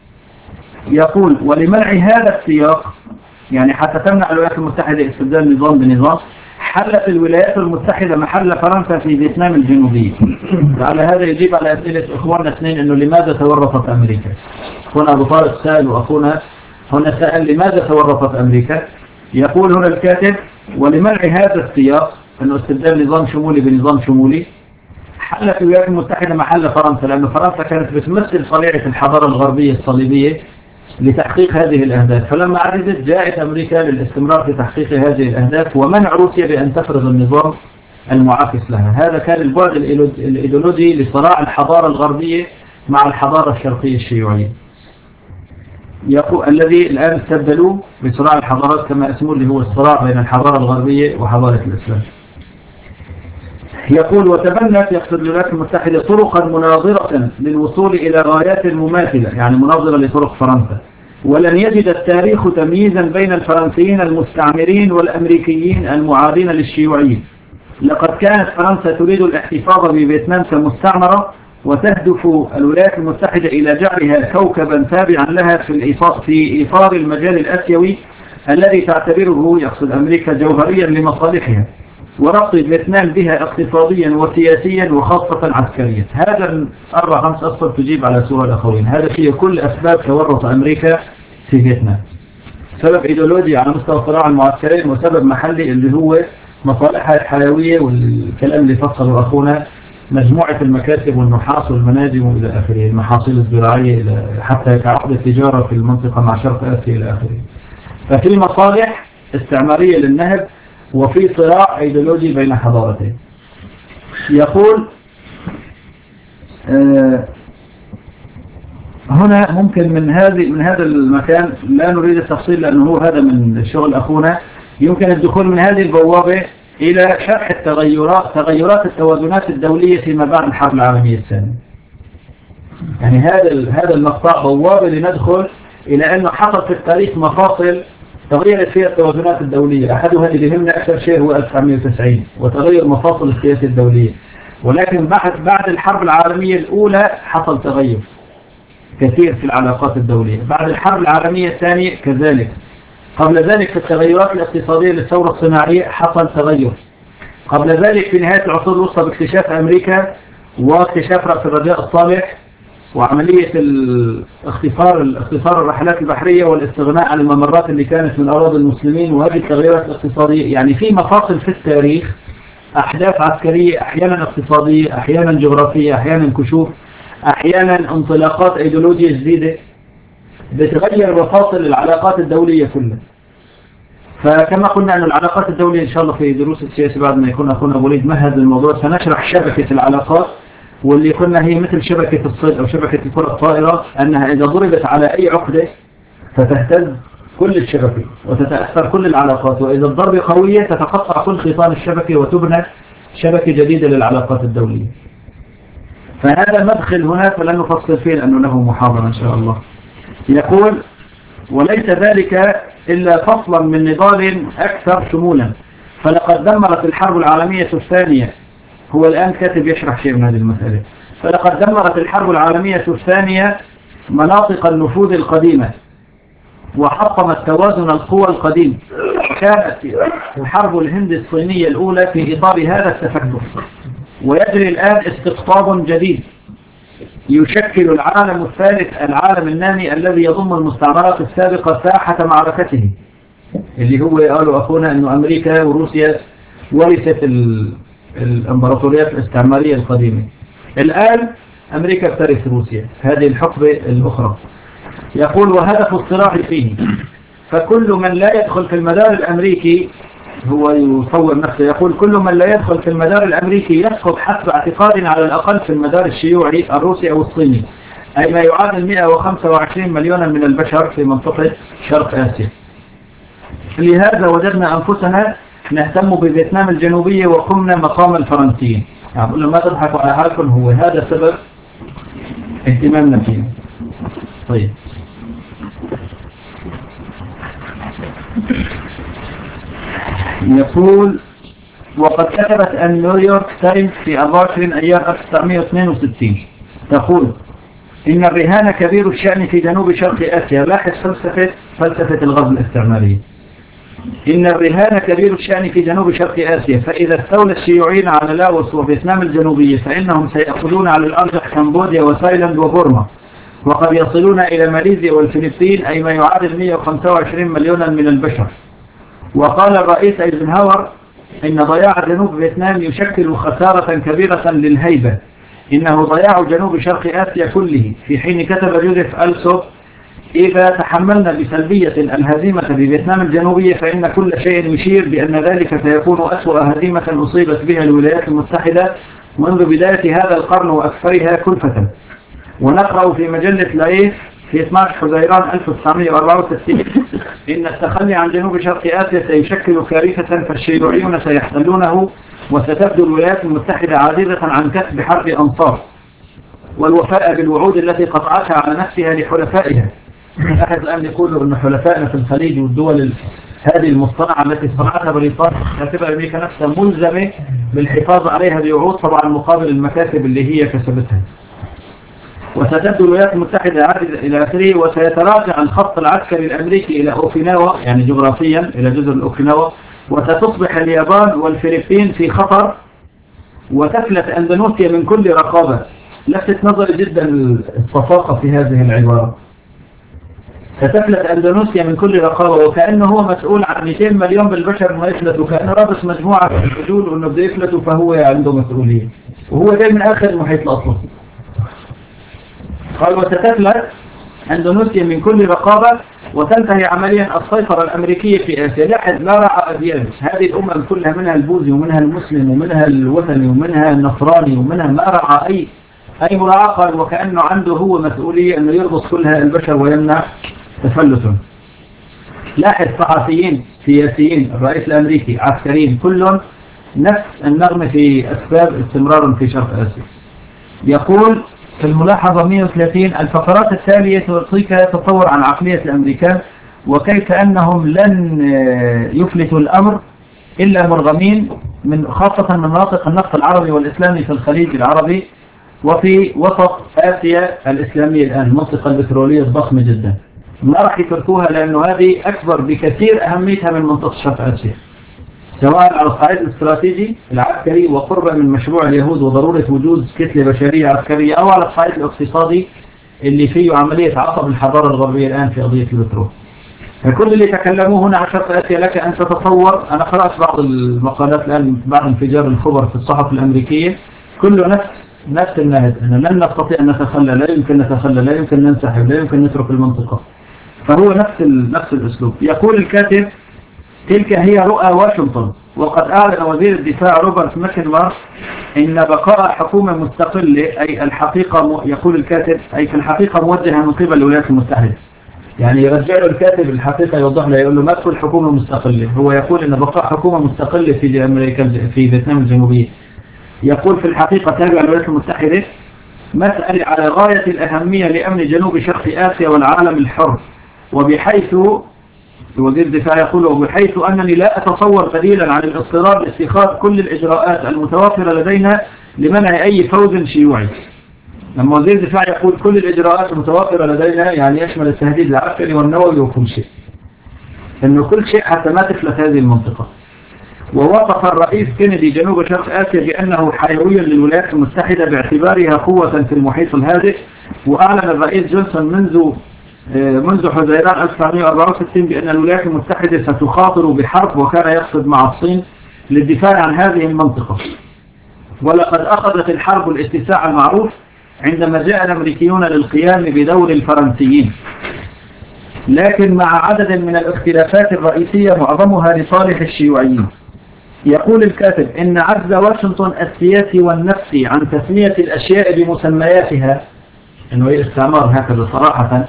يقول: ولمنع هذا السياق، يعني حتى تمنع الولايات المتحدة استبدال نظام بنظام، حلت الولايات المتحدة محل فرنسا في فيتنام الجنوبية. على هذا يجيب على أسئلة إخواننا اثنين أنه لماذا تورطت أمريكا. أخونا أبو طارق سأل وأخونا هنا سأل لماذا تورطت أمريكا. يقول هنا الكاتب: ولمنع هذا السياق أنه استبدال نظام شمولي بنظام شمولي، حلت الولايات المتحدة محل فرنسا، لأن فرنسا كانت بتمثل صليعة الحضارة الغربية الصليبية لتحقيق هذه الأهداف. فلما عجزت جاءت أمريكا للاستمرار في تحقيق هذه الأهداف ومنع روسيا بأن تفرض النظام المعاكس لها. هذا كان البعد الإيديولوجي لصراع الحضارة الغربية مع الحضارة الشرقية الشيوعية، الذي الآن استبدلوه بصراع الحضارات كما اسمه، اللي هو الصراع بين الحضارة الغربية وحضارة الإسلام. يقول وتبنت يقصد الولايات المتحدة طرقا مناظرة للوصول إلى غايات مماثلة، يعني مناظرة لطرق فرنسا. ولن يجد التاريخ تمييزا بين الفرنسيين المستعمرين والأمريكيين المعادين للشيوعيين. لقد كانت فرنسا تريد الاحتفاظ بفيتنام كمستعمرة، وتهدف الولايات المتحدة إلى جعلها كوكبا تابعا لها في إطار المجال الآسيوي الذي تعتبره يقصد أمريكا جوهريا لمصالحها، وربط فيتنام بها اقتصاديا وسياسيا وخاصة عسكريا. هذا 4-5 أسطر تجيب على سؤال الأخوين. هذا فيه كل أسباب تورط أمريكا في فيتنام. سبب إيديولوجي على مستوى الصراع المعسكري، وسبب محلي اللي هو مصالحها الحيوية، والكلام اللي فصله أخونا مجموعة المكاتب والنحاس والمناجم وإلى آخره، المحاصيل الزراعية حتى كعقد التجارة في المنطقة مع شرق آسيا إلى آخره. ففي مصالح استعمارية للنهب، وفي صراع ايديولوجي بين حضارتين. يقول هنا ممكن من هذا المكان، لا نريد التفصيل لأنه هذا من شغل أخونا، يمكن الدخول من هذه البوابة إلى شرح تغيرات التوازنات الدولية فيما بعد الحرب العالمية الثانية. يعني هذا المقطع بوابة لندخل إلى أنه حصل في التاريخ مفاصل تغيرت فيها التوازنات الدولية. أحدها اللي يهمنا أكثر شيء هو 1990 وتغير مفاصل السياسة الدولية. ولكن بعد الحرب العالمية الأولى حصل تغير كثير في العلاقات الدولية. بعد الحرب العالمية الثانية كذلك. قبل ذلك في التغيرات الاقتصادية للثورة الصناعية حصل تغير. قبل ذلك في نهاية العصور الوسطى باكتشاف أمريكا واكتشاف رأس الرجاء الصالح وعملية اختصار الرحلات البحرية والاستغناء عن الممرات اللي كانت من أراضي المسلمين، وهذه التغيرات الاقتصادية. يعني في مفاصل في التاريخ، أحداث عسكرية، أحيانا اقتصادية، أحيانا جغرافية، أحيانا كشوف، أحيانا انطلاقات أيديولوجية جديدة بتغير مفاصل العلاقات الدولية كلها. فكما قلنا أن العلاقات الدولية إن شاء الله في دروس السياسة بعد ما يكون أخونا وليد مهد الموضوع سنشرح شبكة العلاقات، واللي قلنا هي مثل شبكة الصيد أو شبكة الكرة الطائرة، أنها إذا ضربت على أي عقدة فتهتز كل الشبكة وتتأثر كل العلاقات، وإذا الضربة قوية تتقطع كل خيطان الشبكة وتبنى شبكة جديدة للعلاقات الدولية. فهذا مدخل هنا فلن نفصل فيه لأنه له محاضرة إن شاء الله. يقول وليس ذلك إلا فصلا من نضال أكثر شمولا، فلقد دمرت الحرب العالمية الثانية، هو الآن كاتب يشرح شيء من هذه المسألة، فلقد دمرت الحرب العالمية الثانية مناطق النفوذ القديمة وحطمت توازن القوى القديم. كانت الحرب الهند الصينية الأولى في إطار هذا التفكك، ويجري الآن استقطاب جديد يشكل العالم الثالث، العالم النامي الذي يضم المستعمرات السابقة ساحة معركته، اللي هو قالوا أخونا أنه أمريكا وروسيا ورثت الامبراطوريات الاستعمارية القديمة. الآن أمريكا ترث روسيا، هذه الحقبة الأخرى. يقول وهدف الصراع فيه، فكل من لا يدخل في المدار الأمريكي، هو يصور نفسه يقول كل من لا يدخل في المدار الأمريكي يسقط حسب اعتقاد على الأقل في المدار الشيوعي الروسي أو الصيني، أي ما يعادل 125 مليونا من البشر في منطقة شرق آسيا. لهذا وجدنا أنفسنا نهتم بفيتنام الجنوبية وقمنا مقام الفرنسيين. يعني ما تضحكوا على حالكم، هو هذا سبب اهتمامنا فيه. طيب يقول وقد كتبت النيويورك تايمز في 24 أيار 1962 تقول إن الرهان كبير الشأن في جنوب شرق آسيا. لاحظ فلسفة الغرب الاستعماري. إن الرهان كبير الشأن في جنوب شرق آسيا، فإذا استولى الشيوعيين على لاوس وفيتنام الجنوبية فإنهم سيأخذون على الأرجح كمبوديا وتايلاند وبورما، وقد يصلون إلى ماليزيا والفلبين، أي ما يعادل 125 مليونا من البشر. وقال الرئيس ايزنهاور إن ضياع جنوب فيتنام يشكل خسارة كبيرة للهيبة، إنه ضياع جنوب شرق آسيا كله، في حين كتب جوزيف ألسوب إذا تحملنا بسلبية الهزيمة بفيتنام الجنوبية فإن كل شيء يشير بأن ذلك سيكون أسوأ هزيمة أصيبت بها الولايات المتحدة منذ بداية هذا القرن وأكثرها كلفة. ونقرأ في مجلة لايف في 12 حزيران 1964 إن التخلي عن جنوب شرق آسيا سيشكل كارثة، فالشيوعيون سيحتلونه وستبدو الولايات المتحدة عاجزة عن كسب حرب أنصار والوفاء بالوعود التي قطعتها على نفسها لحلفائها. أحد الآن يقول أن حلفائنا في الخليج والدول هذه المصطنعة التي صنعتها بريطانيا تعتبر أمريكا نفسها ملزمة بالحفاظ عليها بوعود طبعا مقابل المكاسب اللي هي كسبتها. وستبدو الولايات المتحدة عاجزة إلى آخره، وسيتراجع الخط العسكري الأمريكي إلى أوكيناوا يعني جغرافيا إلى جزر الأوكيناوا، وستصبح اليابان والفلبين في خطر، وتفلت أندونيسيا من كل رقابة. لفت نظري جدا الصفاقة في هذه العبارة. ستفلت أندونيسيا من كل رقابة، وكأنه هو مسؤول عن 200 مليون بالبشر ما يفلتوا، كأنه رابط مجموعة من الرجول وأنه بده يفلتوا فهو عنده مسؤولية، وهو جاي من آخر المحيط الأطلسي. قال وستفلت أندونيسيا من كل رقابة وتنتهي عمليا السيطرة الأمريكية في آسيا. لاحظ لا رعى أديان، هذه الأمم كلها منها البوذي ومنها المسلم ومنها الوثني ومنها النصراني ومنها ما رعى أي مراعاة، قال وكأنه عنده هو مسؤولية أنه يربط كلها البشر ويمنع تفلتهم. لاحظ صحفيين سياسيين الرئيس الأمريكي عسكريين كلهم نفس النغمة في أسباب استمرار في شرق آسيا. يقول في الملاحظة 130 الفقرات التالية تعطيك تصور عن عقلية الأمريكان وكيف أنهم لن يفلتوا الأمر إلا مرغمين من خاصة من مناطق النفط العربي والإسلامي في الخليج العربي وفي وسط آسيا الإسلامية الآن المنطقة البترولية الضخمة جدا. ما راح يتركوها لأنه هذه أكبر بكثير أهميتها من منطقة شرق آسيا، سواء على الصعيد الاستراتيجي العسكري وقربا من مشروع اليهود وضرورة وجود كتلة بشرية عسكرية، أو على الصعيد الاقتصادي اللي فيه عملية عصب الحضارة الغربية الآن في قضية البترول. فكل اللي تكلموه هنا عن شرق آسيا لك أن تتصور، أنا قرأت بعض المقالات الآن بعد انفجار الخبر في الصحف الأمريكية كله نفس النهج، أن لن نستطيع أن نتخلى، لا يمكن نتخلى، لا يمكن ننسحب، لا يمكن نترك المنطقة. فهو نفس الأسلوب. يقول الكاتب تلك هي رؤى واشنطن، وقد أعلن وزير الدفاع روبرت ماكنمار إن بقاء حكومة مستقلة أي الحقيقة، يقول الكاتب أي في الحقيقة موجهة من قبل الولايات المتحدة. يعني يرجع له الكاتب الحقيقة يوضح له، يقول له ما تكون حكومة مستقلة، هو يقول إن بقاء حكومة مستقلة في أمريكا في فيتنام الجنوبية. يقول في الحقيقة تابع الولايات المتحدة مسألة على غاية الأهمية لأمن جنوب شرق آسيا والعالم الحر، وبحيث وزير الدفاع يقول وبحيث أنني لا أتصور بديلا عن الاضطرار لاتخاذ كل الإجراءات المتوفرة لدينا لمنع أي فوز شيوعي. لما وزير الدفاع يقول كل الإجراءات المتوفرة لدينا يعني يشمل التهديد العسكري والنووي وكل شيء، إنه كل شيء حتى ما تفلت هذه المنطقة. ووصف الرئيس كينيدي جنوب شرق آسيا بأنه حيوي للولايات المتحدة باعتبارها قوة في المحيط الهادئ. وأعلن الرئيس جونسون منذ حزيران 1964 بأن الولايات المتحدة ستخاطر بحرب، وكان يقصد مع الصين للدفاع عن هذه المنطقة. ولقد أخذت الحرب الاتساع المعروف عندما جاء الأمريكيون للقيام بدور الفرنسيين، لكن مع عدد من الاختلافات الرئيسية معظمها لصالح الشيوعيين. يقول الكاتب إن عجز واشنطن السياسي والنفسي عن تسمية الأشياء بمسمياتها، إنه الاستعمار هكذا صراحة،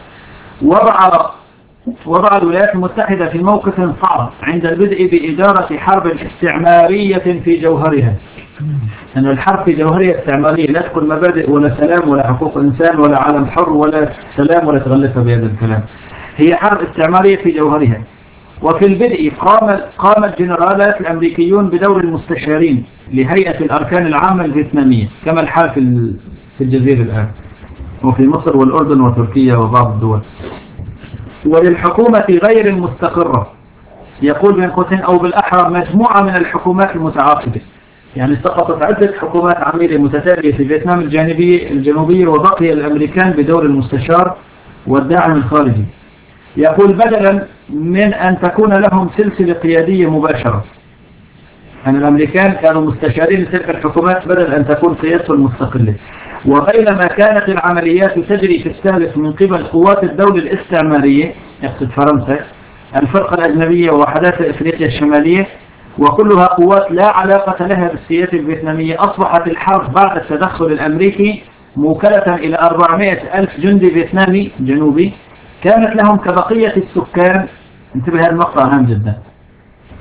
وضع الولايات المتحدة في موقف صعب عند البدء بإدارة حرب استعمارية في جوهرها. أن الحرب في جوهرها استعمارية، لا تكون مبادئ ولا سلام ولا حقوق إنسان ولا عالم حر ولا سلام ولا تغلفها بهذا الكلام، هي حرب استعمارية في جوهرها. وفي البدء قام الجنرالات الأمريكيون بدور المستشارين لهيئة الأركان العامة الفيتنامية كما الحال في الجزيرة الآن وفي مصر والأردن وتركيا وبعض الدول. وللحكومة غير المستقرة، يقول بين قوسين أو بالأحرى مجموعة من الحكومات المتعاقبة، يعني سقطت عدة حكومات عميلة متتالية في فيتنام الجنوبية وبقي الأمريكان بدور المستشار والداعم الخارجي. يقول بدلا من أن تكون لهم سلسلة قيادية مباشرة، أن الأمريكان كانوا مستشارين لتلك الحكومات بدل أن تكون قيادتهم مستقلة. وبينما كانت العمليات تجري في السابق من قبل قوات الدولة الاستعمارية، يقصد فرنسا، الفرقة الأجنبية ووحدات إفريقيا الشمالية، وكلها قوات لا علاقة لها بالسياسة الفيتنامية، أصبحت الحرب بعد التدخل الأمريكي موكلة إلى 400 ألف جندي فيتنامي جنوبي كانت لهم كبقية السكان. انتبه هذا المقطع هام جدا.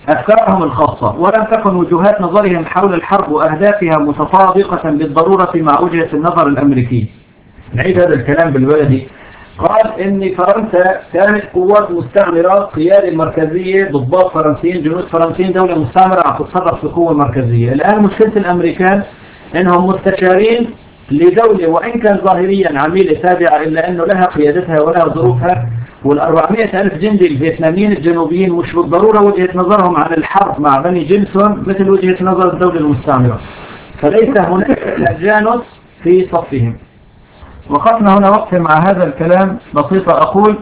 أفكارهم الخاصة، ولم تكن وجهات نظرهم حول الحرب وأهدافها متطابقة بالضرورة مع وجهة النظر الأمريكية. نعيد هذا الكلام بالبلدي. قال إن فرنسا كانت قوات مستعمرة، قيادة مركزية، ضباط فرنسيين، جنود فرنسيين، دولة مستعمرة عم تتصرف في قوة مركزية. الآن مشكلة الأمريكان إنهم مستشارين لدولة وإن كان ظاهريا عميلة تابعة إلا أنه لها قيادتها ولها ظروفها، وال400,000 جندي الفيتناميين الجنوبيين مش بالضرورة وجهة نظرهم عن الحرب مع بني جيمسون مثل وجهة نظر الدولة المستعمرة، فليس هناك تجانس في صفهم. وقفنا هنا وقف مع هذا الكلام بسيطة. أقول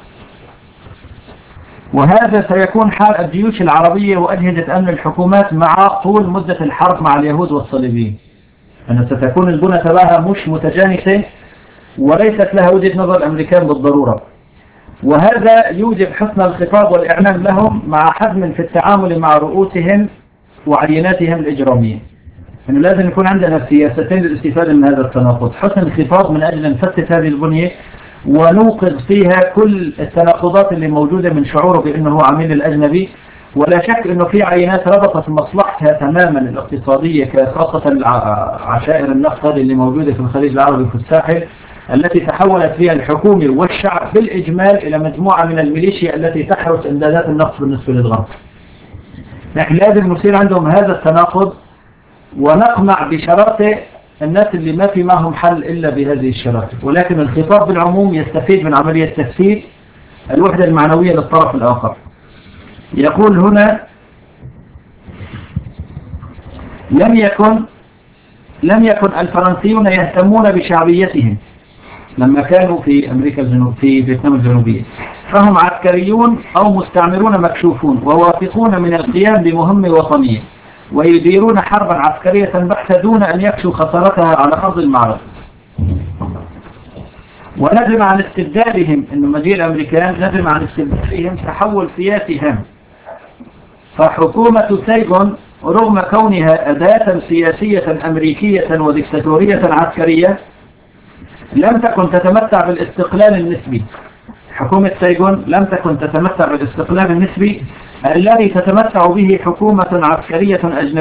وهذا سيكون حال الجيوش العربية وأجهزة أمن الحكومات مع طول مدة الحرب مع اليهود والصليبيين، أن ستكون البنى تبعها مش متجانسة وليست لها وجهة نظر الأمريكان بالضرورة، وهذا يوجب حسن الخطاب والإعلام لهم مع حزم في التعامل مع رؤوسهم وعيناتهم الإجرامية. أنه لازم يكون عندنا سياستين للاستفادة من هذا التناقض: حسن الخطاب من أجل نفتت هذه البنية ونوقظ فيها كل التناقضات اللي موجودة من شعوره بأنه هو عميل الأجنبي، ولا شك أنه في عينات ربطت مصلحتها تماما الاقتصادية كخاصة عشائر النفط اللي موجودة في الخليج العربي وفي الساحل، التي تحولت فيها الحكومة والشعب بالإجمال إلى مجموعة من الميليشيا التي تحرس إمدادات النفط بالنسبة للغرب. نحن لازم نصير عندهم هذا التناقض ونقمع بشراطة الناس اللي ما في معهم حل إلا بهذه الشراطة، ولكن الخطاب بالعموم يستفيد من عملية تفسير الوحدة المعنوية للطرف الآخر. يقول هنا: لم يكن الفرنسيون يهتمون بشعبيتهم لما كانوا في أمريكا في فيتنام الجنوبية، فهم عسكريون أو مستعمرون مكشوفون وواثقون من القيام بمهمة وطنية، ويديرون حربا عسكرية بحتة دون أن يخشوا خسارتها على أرض المعركة. ونجم عن استبدالهم، إنه مجيء الأمريكان نجم عن استبدالهم تحول سياسي هام. فحكومة سايغون رغم كونها أداة سياسية أمريكية وديكتاتورية عسكرية لم تكن تتمتع بالاستقلال النسبي. حكومة سايغون لم تكن تتمتع بالاستقلال النسبي الذي تتمتع به حكومة عسكرية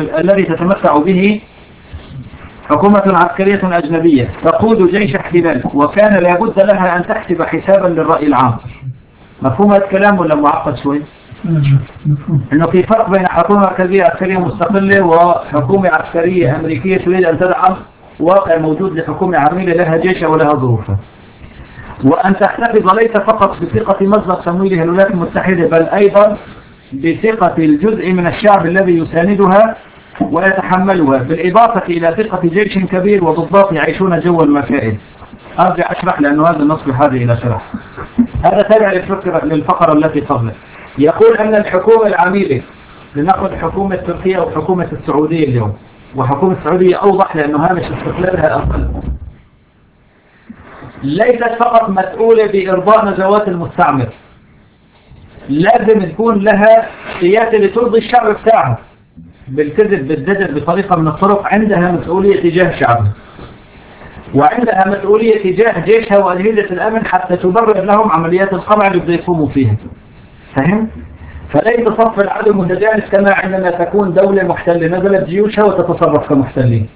أجنبية تقود جيش احتلال، وكان لابد لها أن تحسب حسابا للرأي العام. مفهوم هذا الكلام ولا معقد شوي؟ إنه في فرق بين حكومة مركزية عسكرية مستقلة وحكومة عسكرية أمريكية تريد أن تدعم واقع موجود لحكومة عميلة لها جيشها ولها ظروفها، وأن تحتفظ ليس فقط بثقة مصدر تمويلها الولايات المتحدة بل أيضا بثقة الجزء من الشعب الذي يساندها ويتحملها، بالإضافة إلى ثقة جيش كبير وضباط يعيشون جو المكائد. أرجع أشرح لأنه هذا النص بحاجة إلى شرح. هذا تابع للفقرة التي قبله. يقول أن الحكومة العميلة، لنأخذ حكومة تركيا وحكومة السعودية اليوم، وحكومة السعودية أوضح لأنه هامش استقلالها أقل، ليست فقط مسؤولة بإرضاء نزوات المستعمر، لازم تكون لها سياسة لترضي الشعب بتاعها بالكذب بالدجل بطريقة من الطرق. عندها مسؤولية تجاه شعبها، وعندها مسؤولية تجاه جيشها وأجهزة الأمن حتى تبرر لهم عمليات القمع اللي بده يقوموا فيها. فهم؟ فليس صف العدو متجانس كما عندما تكون دولة محتلة نزلت جيوشها وتتصرف كمحتلين.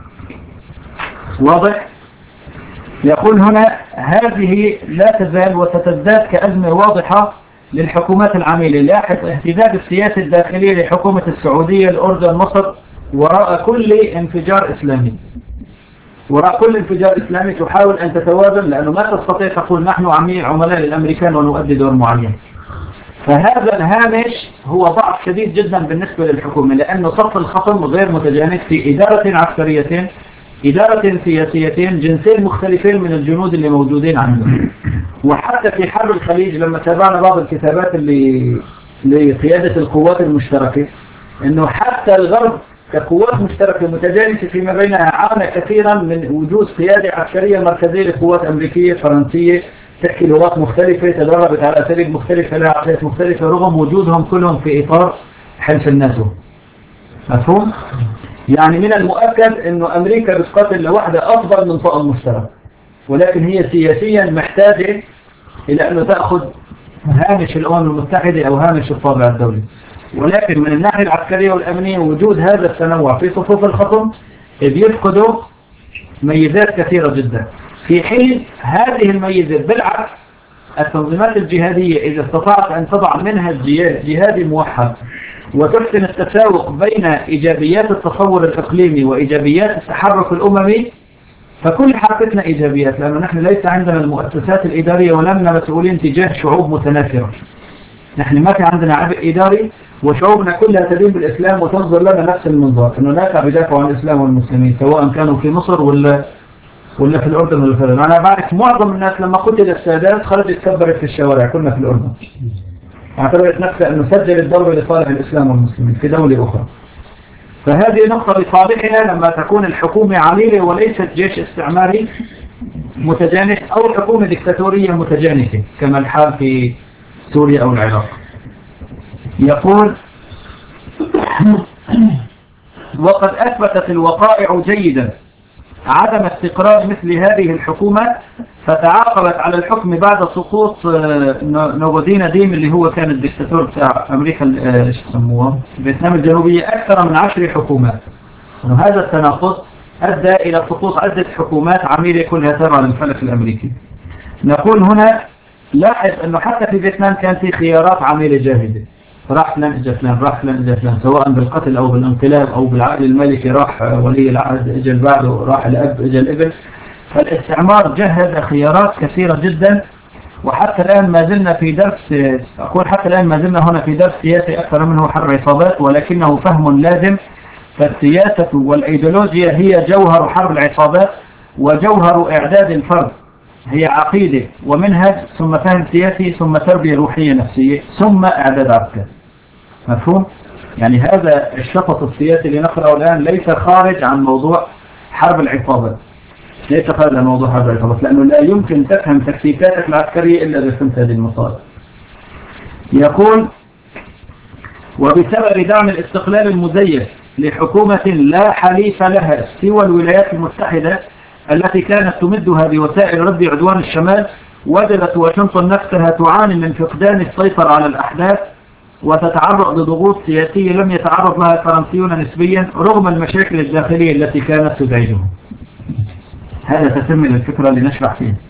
واضح؟ يقول هنا: هذه لا تزال وستزداد كأزمة واضحة للحكومات العميلة. لاحظ اهتداد السياسة الداخلية لحكومة السعودية، الأردن، مصر وراء كل انفجار إسلامي. وراء كل انفجار إسلامي تحاول أن تتوازن، لأنه ما تستطيع تقول نحن عملاء للأمريكان ونؤدي دور معين. فهذا الهامش هو ضعف شديد جدا بالنسبة للحكومة، لأنه صف الخصم غير متجانس في إدارة عسكرية، إدارة سياسيتين، جنسين مختلفين من الجنود اللي موجودين عندهم. وحتى في حرب الخليج لما تابعنا بعض الكتابات اللي لقيادة القوات المشتركة، إنه حتى الغرب كقوات مشتركة متجانسة فيما بينها عانى كثيرا من وجود قيادة عسكرية مركزية لقوات أمريكية فرنسية تحكي لغات مختلفة، تدربت على أساليب مختلفة، لها عقليات مختلفة، رغم وجودهم كلهم في إطار حلف الناتو. مفهوم؟ يعني من المؤكد أنه أمريكا بتقاتل لوحدها أفضل من طاقم مشترك، ولكن هي سياسيا محتاجة إلى أن تأخذ هامش الأمم المتحدة أو هامش الطابع الدولي. ولكن من الناحية العسكرية والأمنية وجود هذا التنوع في صفوف الخصم بيفقدوا ميزات كثيرة جدا، في حين هذه الميزات بالعكس التنظيمات الجهادية إذا استطاعت أن تضع منهج جهادي موحد وتحسن التساوق بين إيجابيات التصور الإقليمي وإيجابيات التحرك الأممي، فكل حركتنا إيجابيات، لأنه نحن ليس عندنا المؤسسات الإدارية ولمنا مسؤولين تجاه شعوب متنافرة. نحن ما في عندنا عبء إداري وشعوبنا كلها تدين بالإسلام وتنظر لنا نفس المنظار، أنه لا بيدافعوا عن الإسلام والمسلمين سواء كانوا في مصر ولا في الأردن ولا في الأردن. أنا بعرف معظم الناس لما قتل السادات خرجت كبرت في الشوارع، كنا في الأردن اعتبرت نفسها أنه سجل الضربة لصالح الإسلام والمسلمين في دولة أخرى. فهذه نقطة لصالحنا لما تكون الحكومة عميلة وليست جيش استعماري متجانس أو حكومة ديكتاتورية متجانسة كما الحال في سوريا أو العراق. يقول وقد أثبتت الوقائع جيدا عدم استقرار مثل هذه الحكومة، فتعاقبت على الحكم بعد سقوط نوبودينا ديم اللي هو كان الدكتاتور بتاع أمريكا فيتنام الجنوبية أكثر من 10 حكومات. هذا التناقض أدى إلى سقوط عدة حكومات عميلة كلها تابعة للفلك الأمريكي. نقول هنا لاحظ أنه حتى في فيتنام كان في خيارات عميلة جاهزة، راح فلان اجى فلان، راح فلان اجى فلان، سواء بالقتل او بالانقلاب او بالعقد الملكي، راح ولي العهد اجى بعده، راح الاب اجى الابن. فالاستعمار جهز خيارات كثيرة جدا، وحتى الان ما زلنا في درس، اقول حتى الان ما زلنا هنا في درس سياسي اكثر منه حرب عصابات، ولكنه فهم لازم. فالسياسة والايديولوجيا هي جوهر حرب العصابات وجوهر اعداد الفرد، هي عقيدة ومنهج ثم فهم سياسي ثم تربية روحية نفسية ثم إعداد عسكري. مفهوم؟ يعني هذا الشفط السياسي اللي نقرأه الآن ليس خارج عن موضوع حرب العصابات، ليس خارج عن موضوع حرب العصابات، لأنه لا يمكن تفهم تكتيكاتك العسكرية إلا إذا فهمت هذه المصادر. يقول وبسبب دعم الاستقلال المزيف لحكومة لا حليف لها سوى الولايات المتحدة التي كانت تمدها بوسائل رد عدوان الشمال، وجدت واشنطن نفسها تعاني من فقدان السيطرة على الأحداث وتتعرض لضغوط سياسية لم يتعرض لها الفرنسيون نسبيا رغم المشاكل الداخلية التي كانت تزعجهم. هذا تتم الفكرة اللي نشرح فيها.